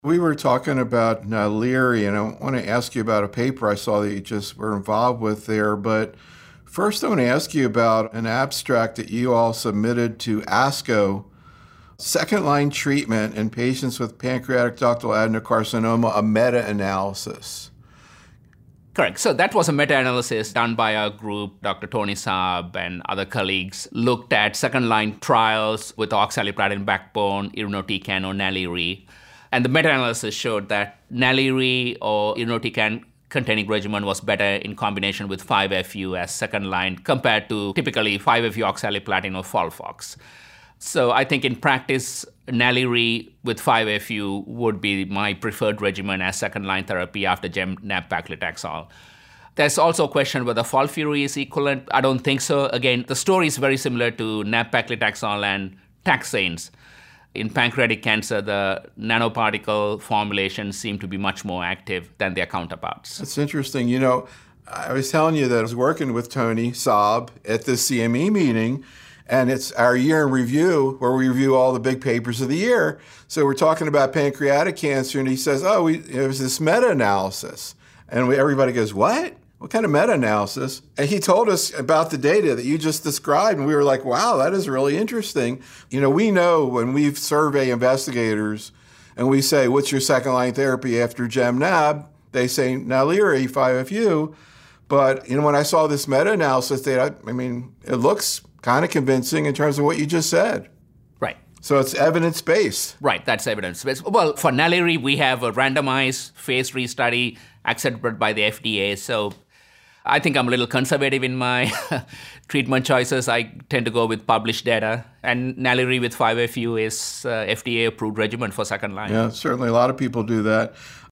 We were talking about Leary, and I want to ask you about a paper I saw that you just were involved with there. But first, I want to ask you about an abstract that you all submitted to ASCO, second line treatment in patients with pancreatic ductal adenocarcinoma, a meta-analysis. Correct. So that was a meta-analysis done by our group. Dr. Tony Saab and other colleagues looked at second-line trials with oxaliplatin backbone, irinotecan, or Naliri. And the meta-analysis showed that Naliri or irinotecan containing regimen was better in combination with 5-FU as second line compared to typically 5-FU oxaliplatin or Folfox. So I think in practice, Naliri with 5-FU would be my preferred regimen as second-line therapy after Gem/Nab-Paclitaxel. There's also a question whether FOLFIRI is equivalent. I don't think so. Again, the story is very similar to Nab-Paclitaxel and taxanes. In pancreatic cancer, the nanoparticle formulations seem to be much more active than their counterparts. That's interesting. I was telling you that I was working with Tony Saab at the CME meeting, and it's our year in review where we review all the big papers of the year. So we're talking about pancreatic cancer, and he says, it was this meta-analysis. And everybody goes, what? What kind of meta-analysis? And he told us about the data that you just described, and we were like, wow, that is really interesting. We know when we survey investigators and we say, what's your second-line therapy after Gem/Nab? They say Naliri, 5-FU. But, when I saw this meta-analysis data, it looks kind of convincing in terms of what you just said. Right. So it's evidence-based. Right, that's evidence-based. Well, for Naliri, we have a randomized phase 3 study accepted by the FDA. So I think I'm a little conservative in my treatment choices. I tend to go with published data. And Naliri with 5-FU is FDA-approved regimen for second line. Yeah, certainly a lot of people do that.